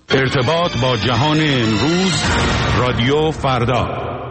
ارتباط با جهان امروز، رادیو فردا.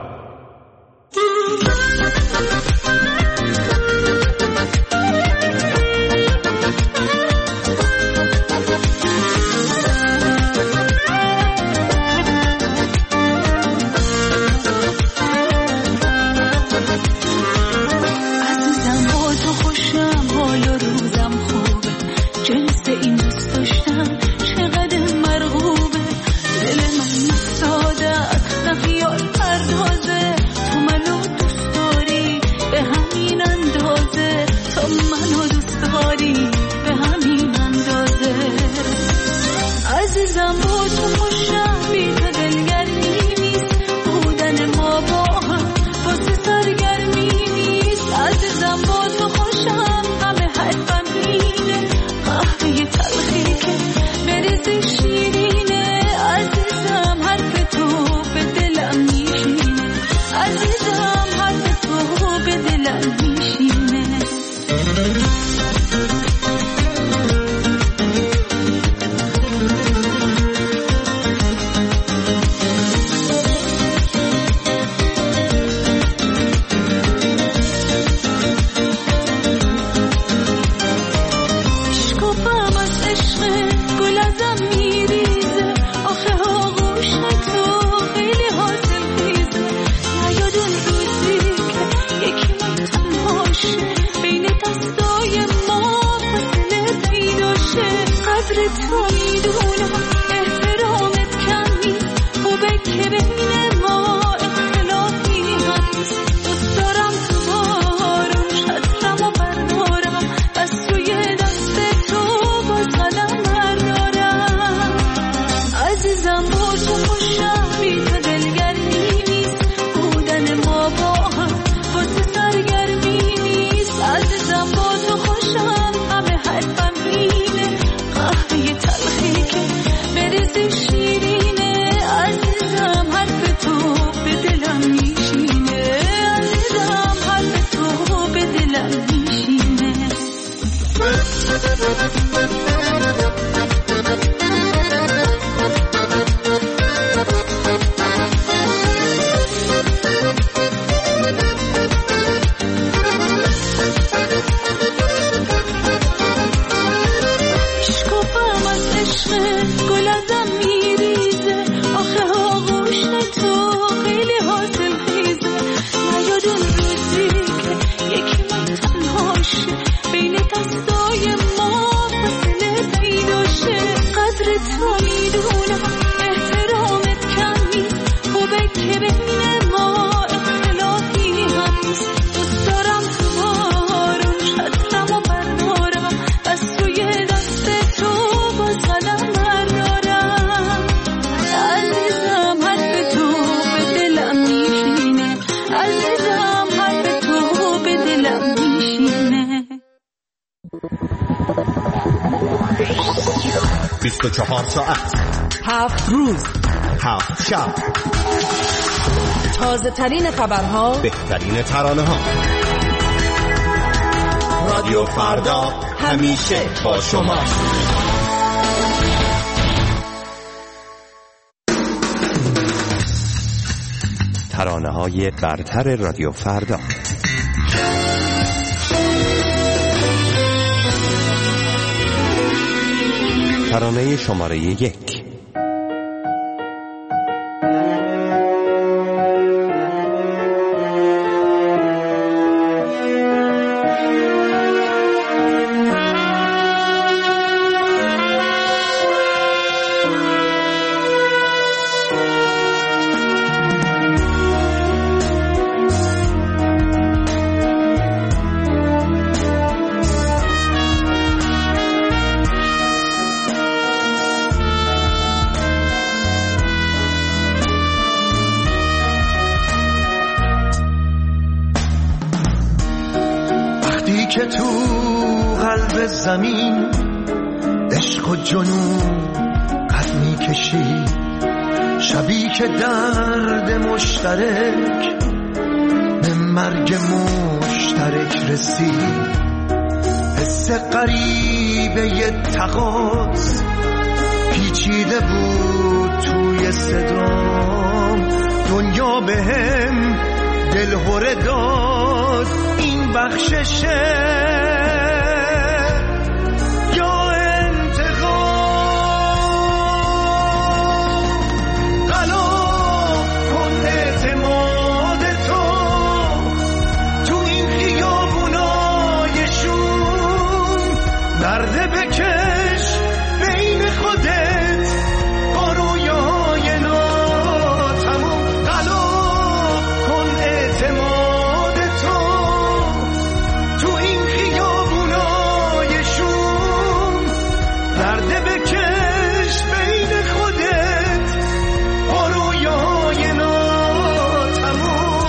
ساعت 7 روز 7 شب، تازه ترین خبرها، بهترین ترانه ها. رادیو فردا همیشه با شما. ترانه های برتر رادیو فردا. ترانه شماره 1. که تو قلب زمین عشق و جنون قد میکشی، شبی که درد مشترک به مرگ مشترک رسید، حس غریبه یه تقاض پیچیده بود صدام دنیا بهم دلهره داد این بخششه یا انتقام غلا کن اعتماد تو این خیابونای شوم درده بکش بین خودت با رویای ناتموم غلا کن اعتماد تو این خیابونای شوم درده بکش بین خودت با رویای ناتموم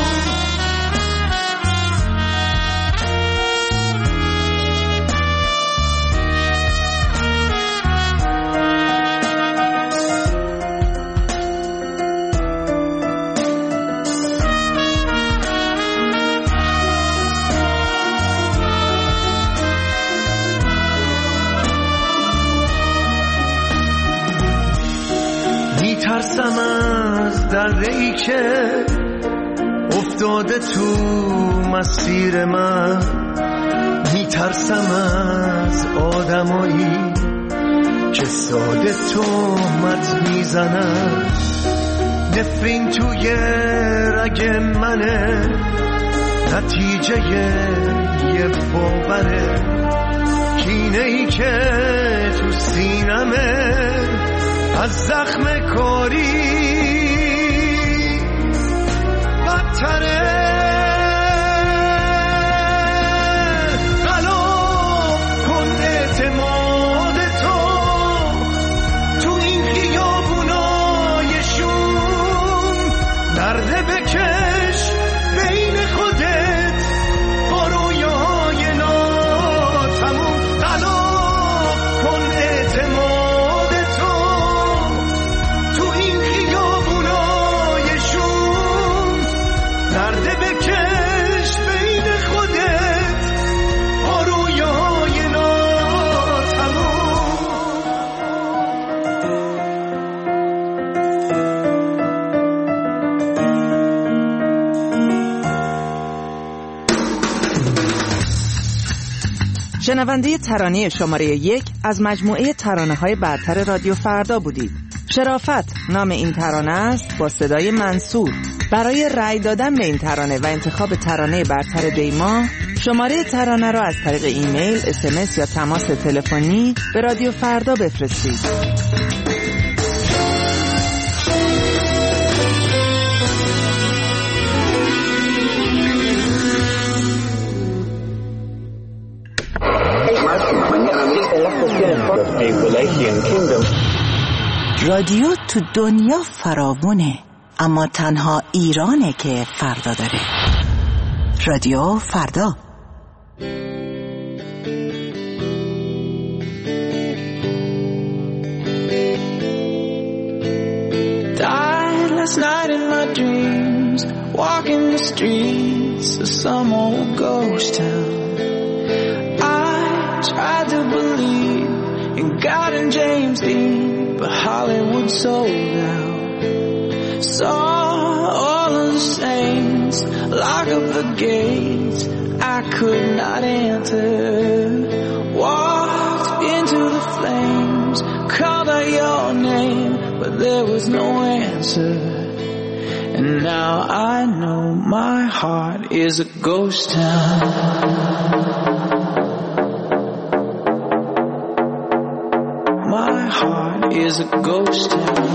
میترسم از دره‌ای که افتاده تو مسیر من میترسم از آدمایی که ساده تهمت میزنن نفرین توی رگ منه نتیجه یه باوره کینه‌ای که تو سینمه از زخم کاری بدتره غلا کن اعتماد تو این خیابونای شوم درده بکش بین خودت با رویای ناتموم غلا کن اعتماد تو این خیابونای شوم درده بکش بین خودت با رویای ناتموم شنونده ترانه شماره 1 از مجموعه ترانه‌های برتر رادیو فردا بودید. شرافت نام این ترانه است با صدای منصور. برای رأی دادن به این ترانه و انتخاب ترانه برتر دیما شماره ترانه را از طریق ایمیل، SMS یا تماس تلفنی به رادیو فردا بفرستید. رادیو تو دنیا فراوونه، اما تنها ایرانه که فردا داره. رادیو فردا. Died last night in my dreams, walking the streets of some old ghost town. I tried to believe in God and James Dean, but Hollywood sold out. Saw all of the saints lock up the gates I could not enter. Walked into the flames, called out your name, but there was no answer. And now I know my heart is a ghost town. My heart is a ghost town.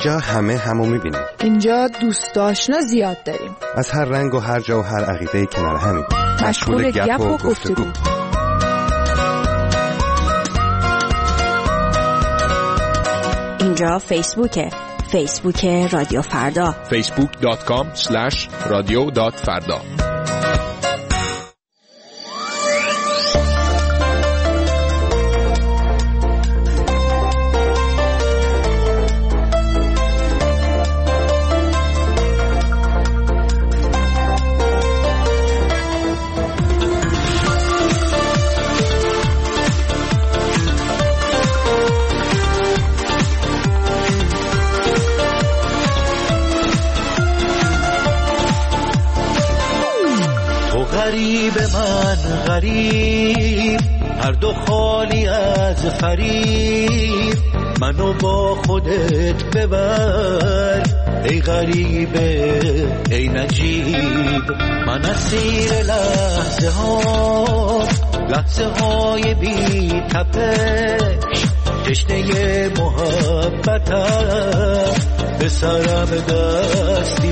اینجا همه همو میبینیم. اینجا دوست آشنا زیاد داریم. از هر رنگ و هر جا و هر عقیده کنار همیم. مشغول گپ و گفتگو. اینجا فیسبوک رادیو فردا. facebook.com/radio.farda. غریب من غریب، هر دو خالی از فریب، منو با خودت ببر ای غریبه ای نجیب. من اسیر لحظه های بی تپش، تشنه محبتم، به سرم دستی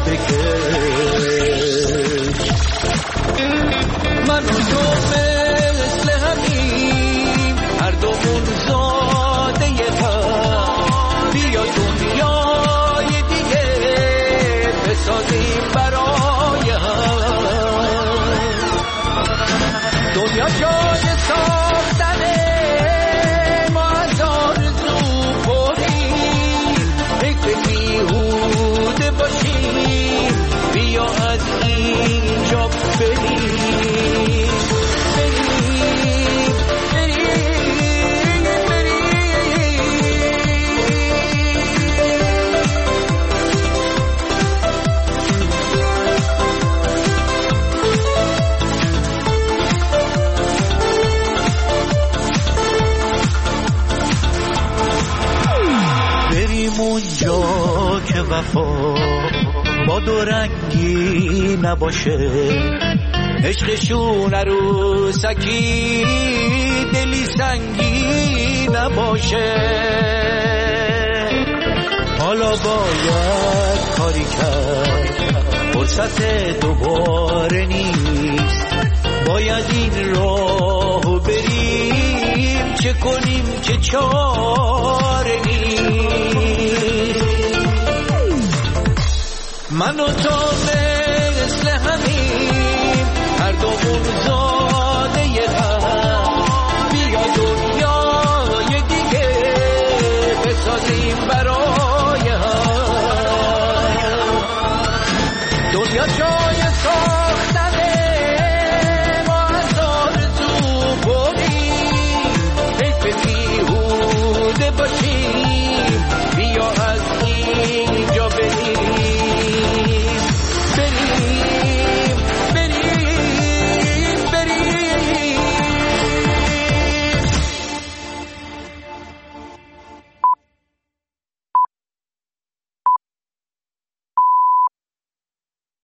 بکش. من و تو مثل همیم، هر دومون زاده هم، بیا دنیای دیگه بسازیم برای هم. دنیا جای ساختنه، ما از آرزو پریم، فکر بیهوده باشیم، بیا از اینجا بریم. اونجا که وفا با دو رنگی نباشه، عشقشون عروسکی دلی سنگی نباشه. حالا باید کاری کرد، فرصت دوباره نیست، باید این راهو بریم، چه کنیم که چاره نیست. من و تو مثل همیم، هر دومون زاده هم، بیا دنیای دیگه بسازیم برای هم. دنیا جای